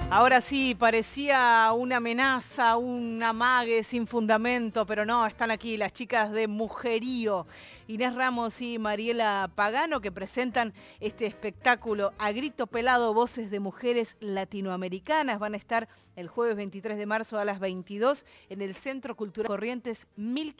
Ahora sí, parecía una amenaza, un amague sin fundamento, pero no, están aquí las chicas de Mujerío, Inés Ramos y Mariela Pagano, que presentan este espectáculo a grito pelado, voces de mujeres latinoamericanas. Van a estar el jueves 23 de marzo a las 22 en el Centro Cultural Corrientes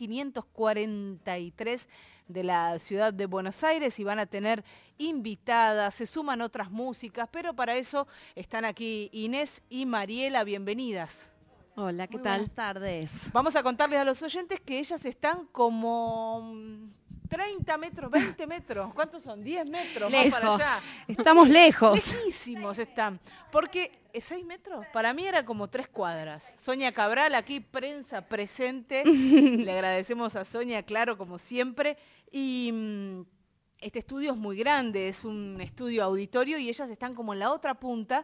1543 de la ciudad de Buenos Aires y van a tener invitadas, se suman otras músicas, pero para eso están aquí Inés y Mariela, bienvenidas. Hola, ¿qué Muy tal? buenas tardes. Vamos a contarles a los oyentes que ellas están como 30 metros, 20 metros, ¿cuántos son? 10 metros, más para Lejos. allá. Estamos lejos. Lejísimos están, porque 6 metros, para mí era como 3 cuadras. Sonia Cabral, aquí prensa presente, le agradecemos a Sonia, claro, como siempre, y este estudio es muy grande, es un estudio auditorio y ellas están como en la otra punta,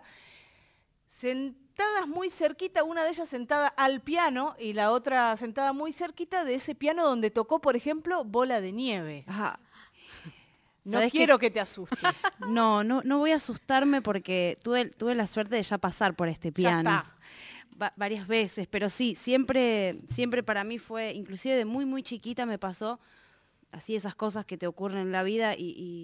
sentadas muy cerquita, una de ellas sentada al piano y la otra sentada muy cerquita de ese piano donde tocó, por ejemplo, Bola de Nieve. Ajá. No ¿Sabés quiero que te asustes. No voy a asustarme porque tuve la suerte de ya pasar por este Ya piano. está. Varias veces, pero sí, siempre para mí fue, inclusive de muy, muy chiquita me pasó así esas cosas que te ocurren en la vida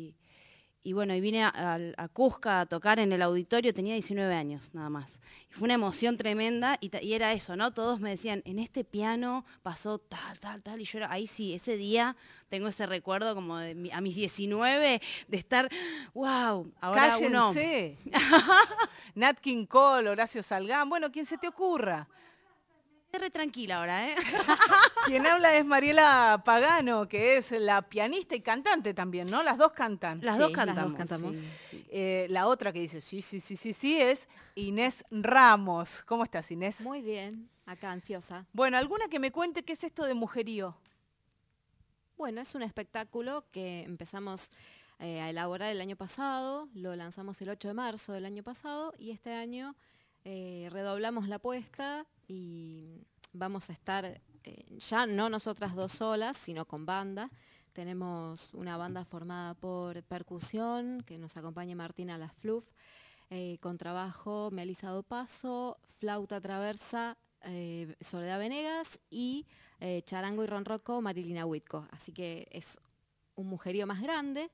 y bueno, y vine a Cusca a tocar en el auditorio, tenía 19 años nada más. Y fue una emoción tremenda y era eso, ¿no? Todos me decían, en este piano pasó tal, y yo era, ahí sí, ese día tengo ese recuerdo como de a mis 19 de estar, wow, ahora uno... Cállense. Nat King Cole, Horacio Salgán, bueno, quien se te ocurra. Estoy re tranquila ahora, ¿eh? Quien habla es Mariela Pagano, que es la pianista y cantante también, ¿no? Las dos cantan. Las Sí, dos las cantamos. dos cantamos. Sí. La otra que dice sí es Inés Ramos. ¿Cómo estás, Inés? Muy bien, acá ansiosa. Bueno, alguna que me cuente qué es esto de Mujerío. Bueno, es un espectáculo que empezamos a elaborar el año pasado, lo lanzamos el 8 de marzo del año pasado y este año redoblamos la apuesta y vamos a estar ya no nosotras dos solas, sino con banda. Tenemos una banda formada por percusión, que nos acompaña Martina Lasfluf, contrabajo Melissa Dopaso, flauta traversa Soledad Venegas y charango y ronroco Marilina Huitco. Así que es un mujerío más grande.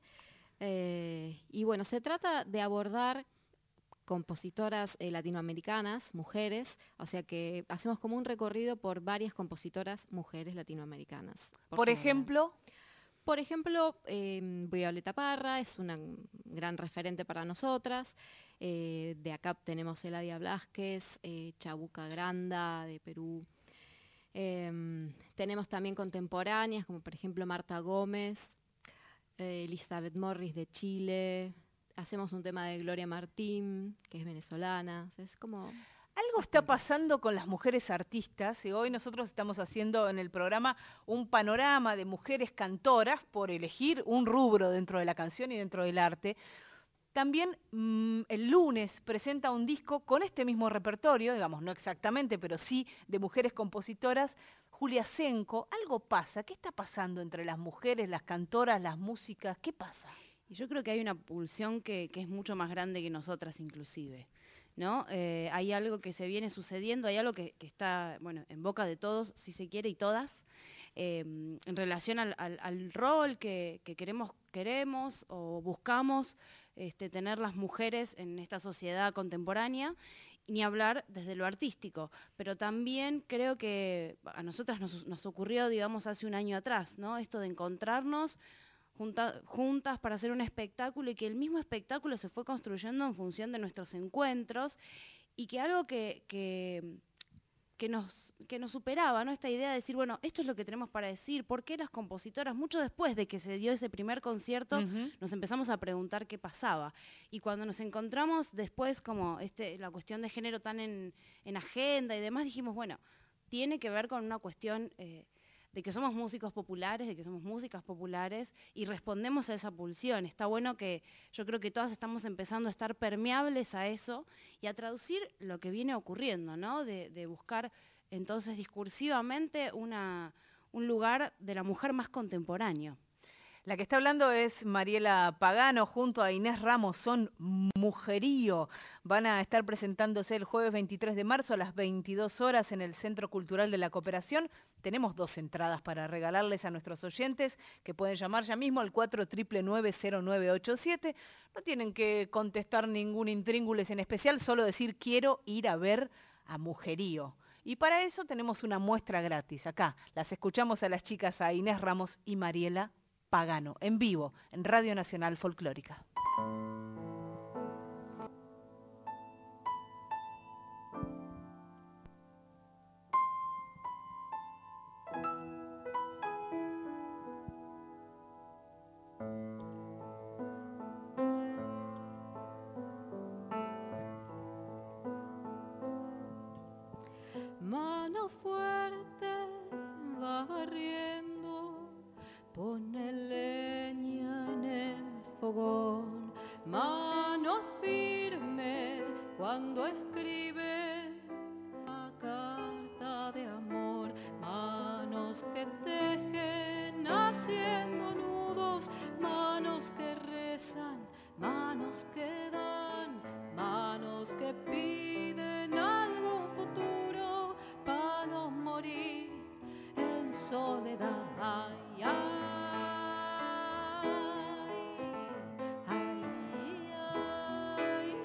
Y bueno, se trata de abordar compositoras latinoamericanas, mujeres, o sea que hacemos como un recorrido por varias compositoras mujeres latinoamericanas. Por ejemplo, Por ejemplo, Violeta Parra es una gran referente para nosotras. De acá tenemos Eladia Blasquez, Chabuca Granda de Perú. Tenemos también contemporáneas, como por ejemplo Marta Gómez, Elizabeth Morris de Chile. Hacemos un tema de Gloria Martín, que es venezolana. O sea, es como... algo está pasando con las mujeres artistas y hoy nosotros estamos haciendo en el programa un panorama de mujeres cantoras por elegir un rubro dentro de la canción y dentro del arte. También el lunes presenta un disco con este mismo repertorio, digamos, no exactamente, pero sí de mujeres compositoras, Julia Senco. Algo pasa, ¿qué está pasando entre las mujeres, las cantoras, las músicas? ¿Qué pasa? Y yo creo que hay una pulsión que es mucho más grande que nosotras inclusive, ¿no? Hay algo que se viene sucediendo, hay algo que está, bueno, en boca de todos, si se quiere, y todas, en relación al rol que queremos o buscamos tener las mujeres en esta sociedad contemporánea, ni hablar desde lo artístico, pero también creo que a nosotras nos ocurrió, digamos, hace un año atrás, ¿no? Esto de encontrarnos juntas para hacer un espectáculo y que el mismo espectáculo se fue construyendo en función de nuestros encuentros y que algo que nos superaba, ¿no? Esta idea de decir, bueno, esto es lo que tenemos para decir, ¿por qué las compositoras? Mucho después de que se dio ese primer concierto, nos empezamos a preguntar qué pasaba. Y cuando nos encontramos después como la cuestión de género tan en agenda y demás, dijimos, bueno, tiene que ver con una cuestión... de que somos músicos populares, de que somos músicas populares y respondemos a esa pulsión. Está bueno que yo creo que todas estamos empezando a estar permeables a eso y a traducir lo que viene ocurriendo, ¿no? De buscar entonces discursivamente un lugar de la mujer más contemporáneo. La que está hablando es Mariela Pagano junto a Inés Ramos, son Mujerío. Van a estar presentándose el jueves 23 de marzo a las 22 horas en el Centro Cultural de la Cooperación. Tenemos 2 entradas para regalarles a nuestros oyentes que pueden llamar ya mismo al 4999-0987. No tienen que contestar ningún intríngulis en especial, solo decir quiero ir a ver a Mujerío. Y para eso tenemos una muestra gratis. Acá las escuchamos a las chicas, a Inés Ramos y Mariela Pagano, en vivo, en Radio Nacional Folclórica. Mano fuerte va barriendo, pone leña en el fogón. Mano firme cuando escribe la carta de amor. Manos que tejen haciendo nudos, manos que rezan, manos que dan, manos que piden algún futuro para no morir en soledad. Ay, ay, ay, ay.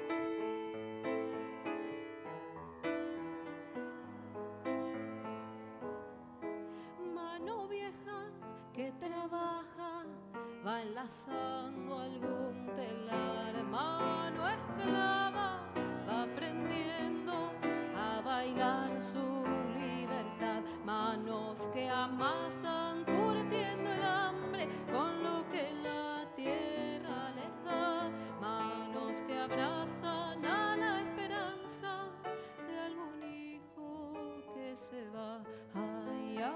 Mano vieja que trabaja, va enlazando algún telar. Mano esclava va aprendiendo a bailar su libertad. Manos que amasan curtiendo el hambre con lo que la tierra les da. Manos que abrazan a la esperanza de algún hijo que se va. Ay, ay,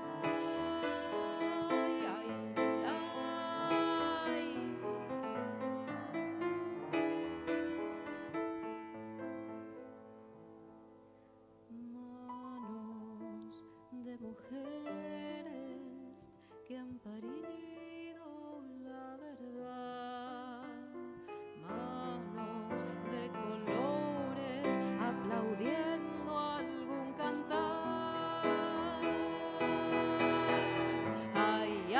ay, ay. Manos de mujeres que han parido la verdad. Manos de colores aplaudiendo algún cantar. Ay,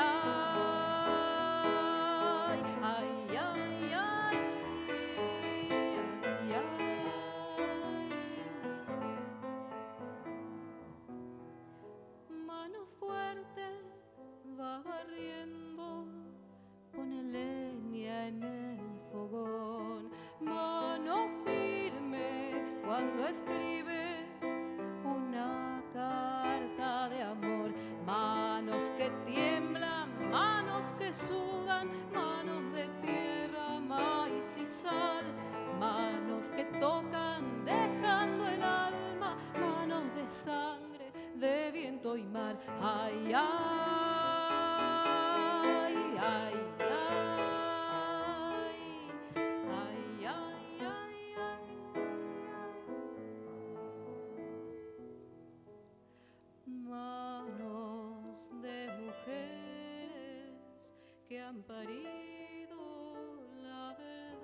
ay, ay, ay, ay, ay, ay. Mano fuerte va barriendo, pone leña en el fogón. Mano firme cuando escribe una carta de amor. Manos que tiemblan, manos que sudan, manos de tierra, maíz y sal. Manos que tocan dejando el alma, manos de sangre, de viento y mar. Ay, ay, ay, ay, ay, ay, ay, ay. Manos de mujeres que han parido la verdad.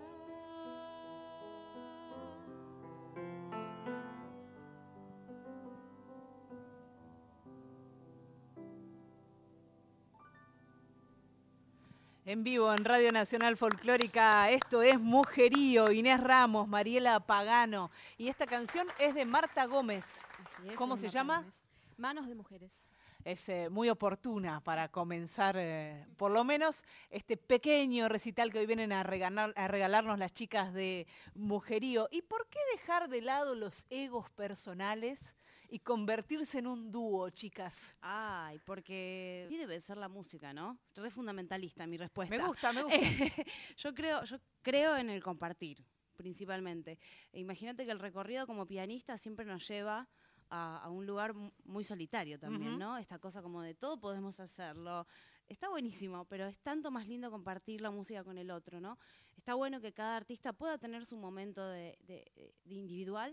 En vivo en Radio Nacional Folclórica, esto es Mujerío, Inés Ramos, Mariela Pagano. Y esta canción es de Marta Gómez. Así es, ¿Cómo es se Marta llama? Gómez. Manos de mujeres. Es muy oportuna para comenzar, por lo menos, este pequeño recital que hoy vienen a regalarnos las chicas de Mujerío. ¿Y por qué dejar de lado los egos personales y convertirse en un dúo, chicas? Ay, porque sí debe ser la música, ¿no? Re fundamentalista mi respuesta. Me gusta, me gusta. Yo creo en el compartir, principalmente. Imagínate que el recorrido como pianista siempre nos lleva a un lugar muy solitario también, ¿no? Esta cosa como de todo podemos hacerlo. Está buenísimo, pero es tanto más lindo compartir la música con el otro, ¿no? Está bueno que cada artista pueda tener su momento de individual,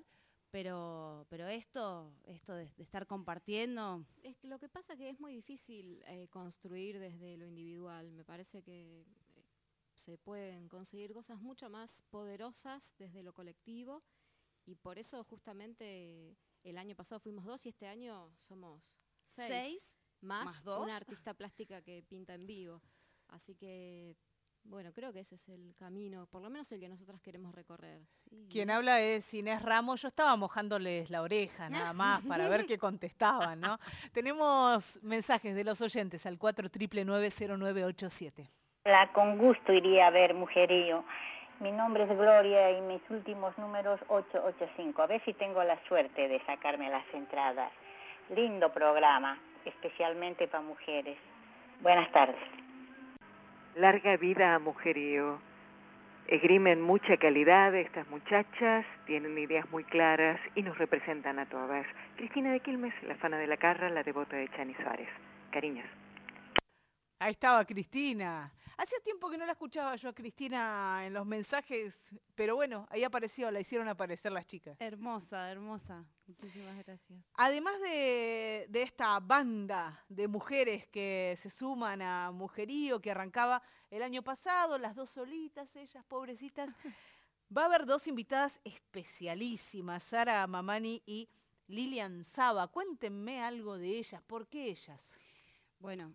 pero esto de estar compartiendo... Es que lo que pasa que es muy difícil construir desde lo individual. Me parece que se pueden conseguir cosas mucho más poderosas desde lo colectivo y por eso justamente el año pasado fuimos 2 y este año somos 6 más 2. Una artista plástica que pinta en vivo. Así que, bueno, creo que ese es el camino, por lo menos el que nosotras queremos recorrer. Sí. Quien habla es Inés Ramos. Yo estaba mojándoles la oreja nada más para ver qué contestaban, ¿no? Tenemos mensajes de los oyentes al 4999-0987. Con gusto iría a ver Mujerío. Mi nombre es Gloria y mis últimos números 885. A ver si tengo la suerte de sacarme las entradas. Lindo programa, especialmente para mujeres. Buenas tardes. Larga vida a Mujerío. Esgrimen mucha calidad estas muchachas, tienen ideas muy claras y nos representan a todas. Cristina de Quilmes, la fana de la Carra, la devota de Chani Suárez. Cariños. Ahí estaba Cristina. Hacía tiempo que no la escuchaba yo a Cristina en los mensajes, pero bueno, ahí apareció, la hicieron aparecer las chicas. Hermosa, hermosa. Muchísimas gracias. Además de esta banda de mujeres que se suman a Mujerío, que arrancaba el año pasado, las 2 solitas, ellas pobrecitas, va a haber 2 invitadas especialísimas, Sara Mamani y Lilian Saba. Cuéntenme algo de ellas, ¿por qué ellas? Bueno,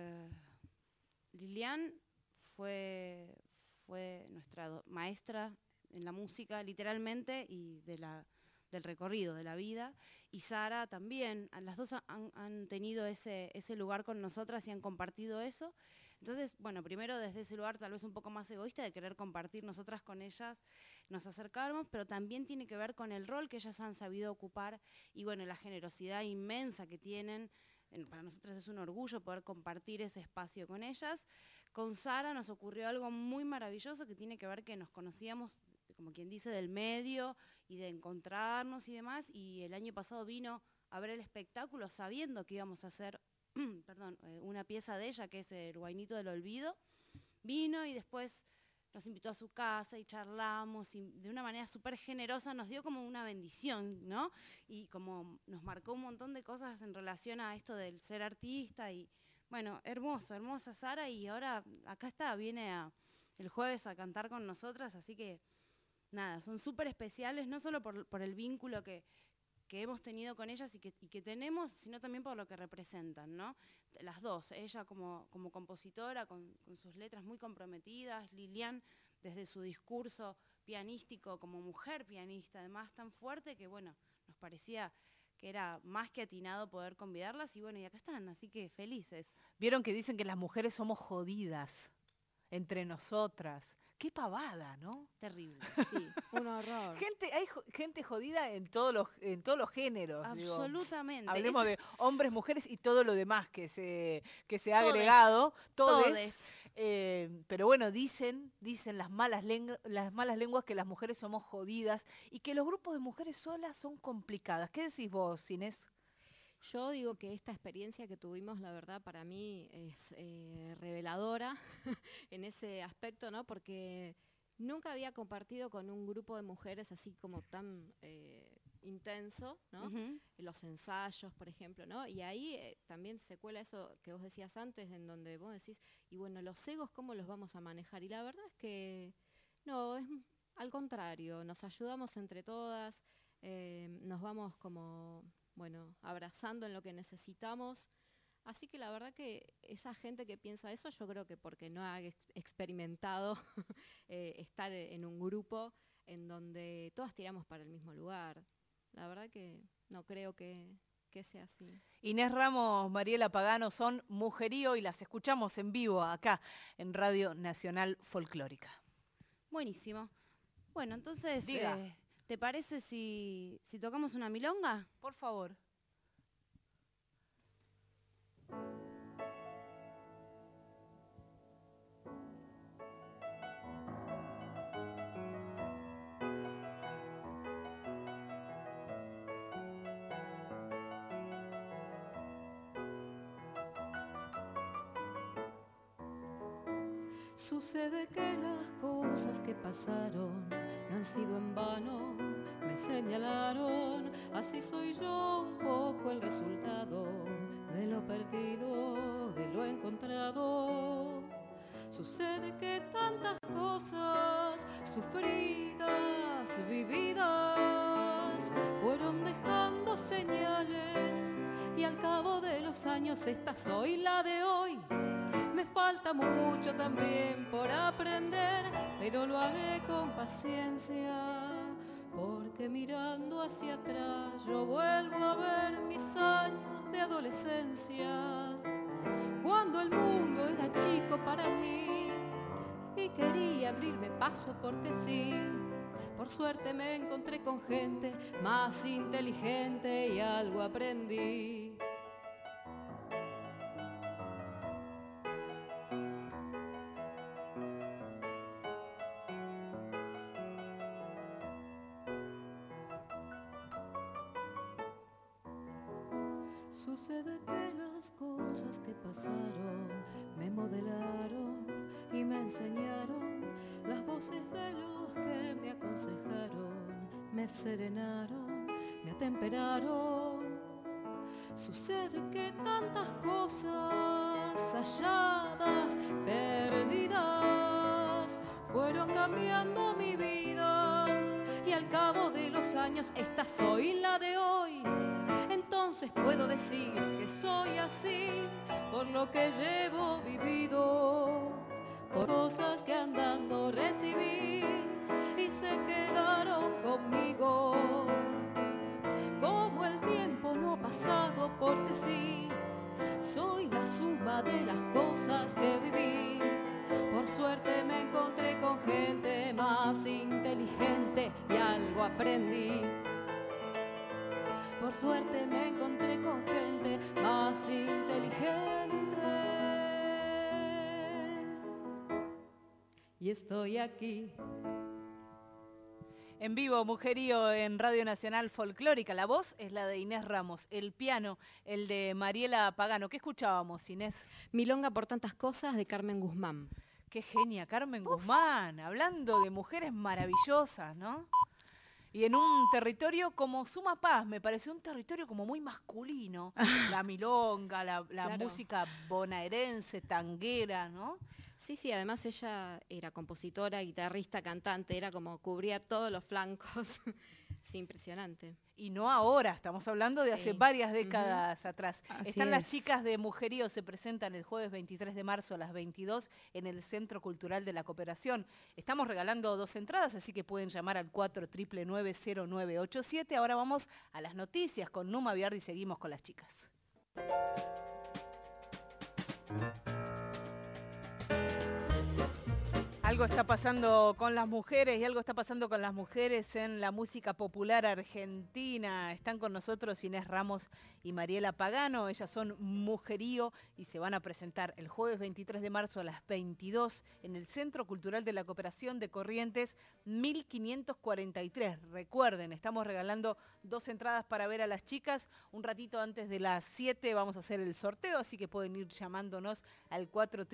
Lilian fue nuestra maestra en la música, literalmente, y del recorrido de la vida. Y Sara también, las dos han tenido ese lugar con nosotras y han compartido eso. Entonces, bueno, primero desde ese lugar tal vez un poco más egoísta de querer compartir nosotras con ellas, nos acercamos, pero también tiene que ver con el rol que ellas han sabido ocupar y bueno, la generosidad inmensa que tienen. Para nosotros es un orgullo poder compartir ese espacio con ellas. Con Sara nos ocurrió algo muy maravilloso que tiene que ver que nos conocíamos, como quien dice, del medio y de encontrarnos y demás, y el año pasado vino a ver el espectáculo sabiendo que íbamos a hacer una pieza de ella, que es El Guainito del Olvido. Vino y después nos invitó a su casa y charlamos y de una manera súper generosa nos dio como una bendición, ¿no? Y como nos marcó un montón de cosas en relación a esto del ser artista y bueno, hermosa Sara y ahora acá está, viene el jueves a cantar con nosotras, así que nada, son súper especiales, no solo por el vínculo que hemos tenido con ellas y que tenemos, sino también por lo que representan, ¿no? Las dos, ella como compositora, con sus letras muy comprometidas, Lilian desde su discurso pianístico como mujer pianista, además tan fuerte que, bueno, nos parecía que era más que atinado poder convidarlas y bueno, y acá están, así que felices. Vieron que dicen que las mujeres somos jodidas entre nosotras. Qué pavada, ¿no? Terrible. Sí, un horror. Hay gente jodida en todos los géneros. Absolutamente. Digo. Hablemos de hombres, mujeres y todo lo demás que se ha agregado. Todes. Pero bueno, dicen las malas lenguas que las mujeres somos jodidas y que los grupos de mujeres solas son complicadas. ¿Qué decís vos, Inés? Yo digo que esta experiencia que tuvimos, la verdad, para mí es reveladora en ese aspecto, ¿no? Porque nunca había compartido con un grupo de mujeres así como tan intenso, ¿no? Uh-huh. Los ensayos, por ejemplo, ¿no? Y ahí también se cuela eso que vos decías antes, en donde vos decís, y bueno, los egos, ¿cómo los vamos a manejar? Y la verdad es que no, es al contrario, nos ayudamos entre todas, nos vamos como... bueno, abrazando en lo que necesitamos. Así que la verdad que esa gente que piensa eso, yo creo que porque no ha experimentado estar en un grupo en donde todas tiramos para el mismo lugar. La verdad que no creo que sea así. Inés Ramos, Mariela Pagano son Mujerío y las escuchamos en vivo acá en Radio Nacional Folclórica. Buenísimo. Bueno, entonces... Diga. ¿Te parece si tocamos una milonga? Por favor. Sucede que las cosas que pasaron no han sido en vano. me señalaron. Así soy yo, un poco el resultado de lo perdido, de lo encontrado. Sucede que tantas cosas sufridas, vividas, fueron dejando señales, y al cabo de los años esta soy la de hoy. Me falta mucho también por aprender, pero lo haré con paciencia, porque mirando hacia atrás yo vuelvo a ver mis años de adolescencia, cuando el mundo era chico para mí y quería abrirme paso porque sí. Por suerte me encontré con gente más inteligente y algo aprendí. Sucede que las cosas que pasaron me modelaron y me enseñaron, las voces de los que me aconsejaron me serenaron, me atemperaron. Sucede que tantas cosas halladas, perdidas, fueron cambiando mi vida, y al cabo de los años esta soy la de hoy. Entonces puedo decir que soy así por lo que llevo vivido, por cosas que andando recibí y se quedaron conmigo. Como el tiempo no ha pasado porque sí, soy la suma de las cosas que viví. Por suerte me encontré con gente más inteligente y algo aprendí. Por suerte me encontré con gente más inteligente y estoy aquí. En vivo, Mujerío, en Radio Nacional Folclórica. La voz es la de Inés Ramos, el piano, el de Mariela Pagano. ¿Qué escuchábamos, Inés? Milonga por tantas cosas, de Carmen Guzmán. Qué genia, Carmen Guzmán, hablando de mujeres maravillosas, ¿no? Y en un territorio como Sumapaz, me pareció un territorio como muy masculino. La milonga, la Claro. música bonaerense, tanguera, ¿no? Sí, sí, además ella era compositora, guitarrista, cantante, era como cubría todos los flancos. Sí, impresionante. Y no ahora, estamos hablando de hace Sí. varias décadas atrás. Así Están las es. chicas de Mujerío, se presentan el jueves 23 de marzo a las 22 en el Centro Cultural de la Cooperación. Estamos regalando 2 entradas, así que pueden llamar al 4990987. Ahora vamos a las noticias con Numa Biardi y seguimos con las chicas. Algo está pasando con las mujeres y algo está pasando con las mujeres en la música popular argentina. Están con nosotros Inés Ramos y Mariela Pagano. Ellas son Mujerío y se van a presentar el jueves 23 de marzo a las 22 en el Centro Cultural de la Cooperación de Corrientes 1543. Recuerden, estamos regalando 2 entradas para ver a las chicas. Un ratito antes de las 7 vamos a hacer el sorteo, así que pueden ir llamándonos al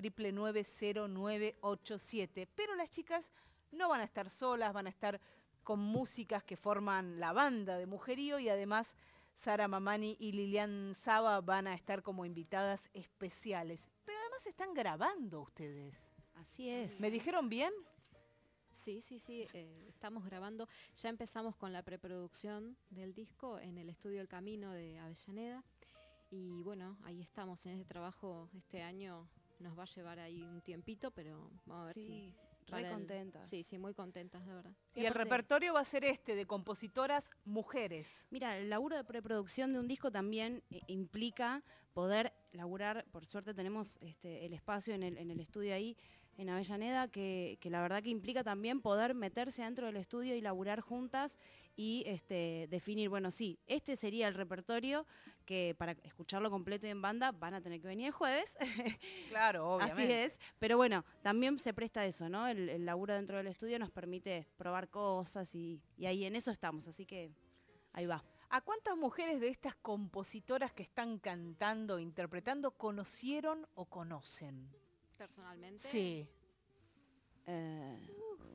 4990987. Pero las chicas no van a estar solas, van a estar con músicas que forman la banda de Mujerío y además Sara Mamani y Lilian Saba van a estar como invitadas especiales. Pero además están grabando ustedes. Así es. ¿Me dijeron bien? Sí, estamos grabando. Ya empezamos con la preproducción del disco en el estudio El Camino de Avellaneda. Y bueno, ahí estamos en ese trabajo. Este año nos va a llevar ahí un tiempito, pero vamos a ver Sí, si... re para contentas. Sí, muy contentas, la verdad. Sí, Y el aparte- repertorio va a ser este, de compositoras mujeres. Mira, el laburo de preproducción de un disco también implica poder laburar, por suerte tenemos el espacio en el estudio ahí en Avellaneda, que la verdad que implica también poder meterse dentro del estudio y laburar juntas y definir, bueno, sí, este sería el repertorio que para escucharlo completo y en banda van a tener que venir el jueves. Claro, obviamente. Así es, pero bueno, también se presta eso, ¿no? El laburo dentro del estudio nos permite probar cosas y ahí en eso estamos, así que ahí va. ¿A cuántas mujeres de estas compositoras que están cantando, interpretando, conocieron o conocen? Personalmente. Sí. A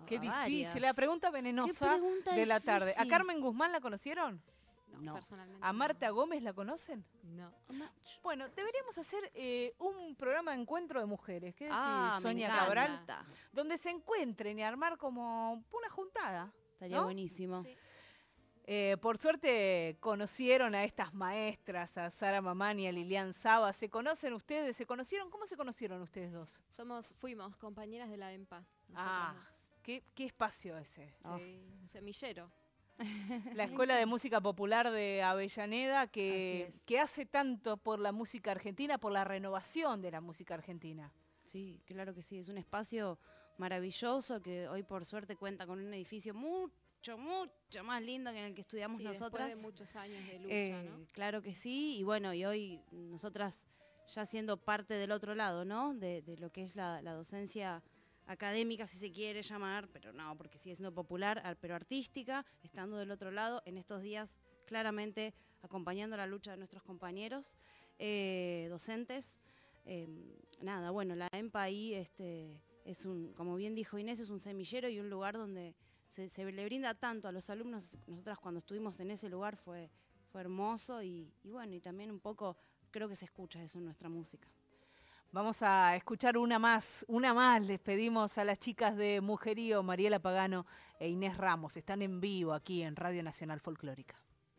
Qué a difícil, varias. la pregunta venenosa pregunta de la tarde. ¿A difícil? Carmen Guzmán la conocieron? No. Personalmente. ¿A Marta no. Gómez la conocen? No. Bueno, deberíamos hacer un programa de encuentro de mujeres, ¿qué decís, Me Sonia encanta. Cabral? Donde se encuentren y armar como una juntada. Estaría ¿no? buenísimo. Sí. Por suerte conocieron a estas maestras, a Sara Mamani y a Lilian Saba. ¿Se conocen ustedes? ¿Se conocieron? ¿Cómo se conocieron ustedes dos? Fuimos compañeras de la EMPA. Ah, nosotras ¿qué espacio ese? dos. Sí, un semillero. La Escuela de Música Popular de Avellaneda que Así es. hace tanto por la música argentina, por la renovación de la música argentina. Sí, claro que sí. Es un espacio maravilloso que hoy por suerte cuenta con un edificio mucho más lindo que en el que estudiamos Sí, nosotras. después de muchos años de lucha, ¿no? Claro que sí. Y bueno, y hoy nosotras ya siendo parte del otro lado, ¿no? De lo que es la docencia académica, si se quiere llamar, pero no, porque sigue siendo popular, pero artística, estando del otro lado, en estos días claramente acompañando la lucha de nuestros compañeros docentes. Nada, bueno, la EMPA ahí es como bien dijo Inés, es un semillero y un lugar donde se le brinda tanto a los alumnos. Nosotras cuando estuvimos en ese lugar fue hermoso y bueno, y también un poco creo que se escucha eso en nuestra música. Vamos a escuchar una más. Les pedimos a las chicas de Mujerío, Mariela Pagano e Inés Ramos. Están en vivo aquí en Radio Nacional Folclórica.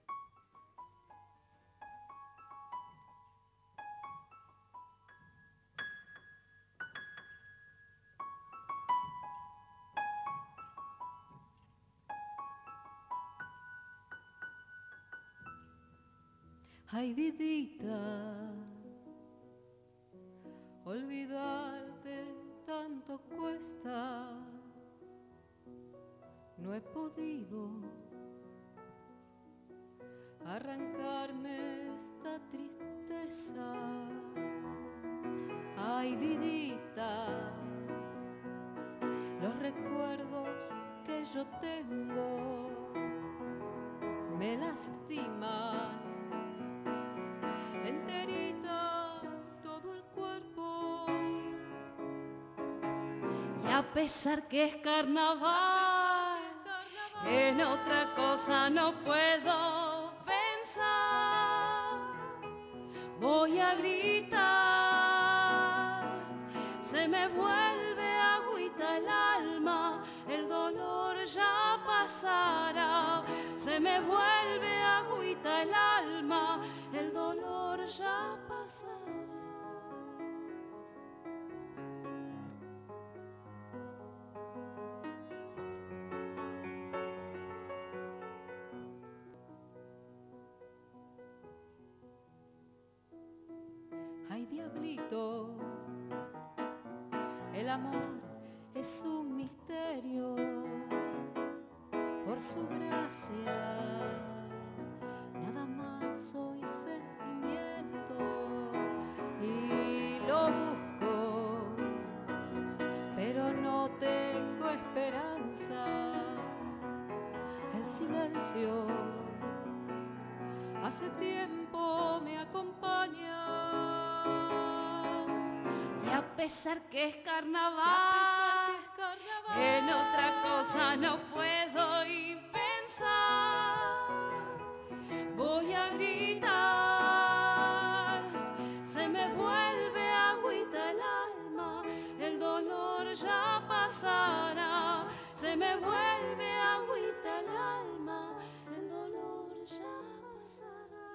Ay, vidita, olvidarte tanto cuesta, no he podido arrancarme esta tristeza. Ay, vidita, los recuerdos que yo tengo me lastiman. Enterita todo el cuerpo y a pesar que es carnaval, en otra cosa no puedo pensar. Voy a gritar, se me vuelve agüita el alma, el dolor ya pasará. Se me vuelve agüita el alma, el dolor ya pasará. Ay, diablito, el amor es un misterio. Por su gracia, nada más soy sentimiento y lo busco, pero no tengo esperanza. El silencio hace tiempo me acompaña y a pesar que es carnaval, en otra cosa no puedo ir pensar. Voy a gritar, se me vuelve agüita el alma, el dolor ya pasará. Se me vuelve agüita el alma, el dolor ya pasará.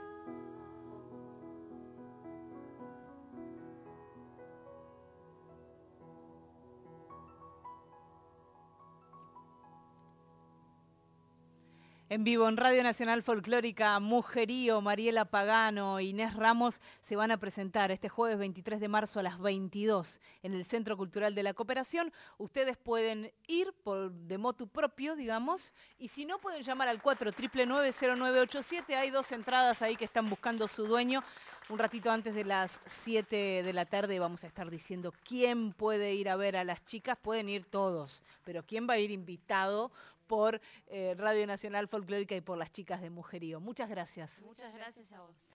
En vivo en Radio Nacional Folclórica, Mujerío, Mariela Pagano, Inés Ramos se van a presentar este jueves 23 de marzo a las 22 en el Centro Cultural de la Cooperación. Ustedes pueden ir de motu propio, digamos, y si no pueden llamar al 499-0987. Hay 2 entradas ahí que están buscando su dueño. Un ratito antes de las 7 de la tarde vamos a estar diciendo quién puede ir a ver a las chicas. Pueden ir todos, pero quién va a ir invitado por Radio Nacional Folclórica y por las chicas de Mujerío. Muchas gracias. Muchas gracias a vos.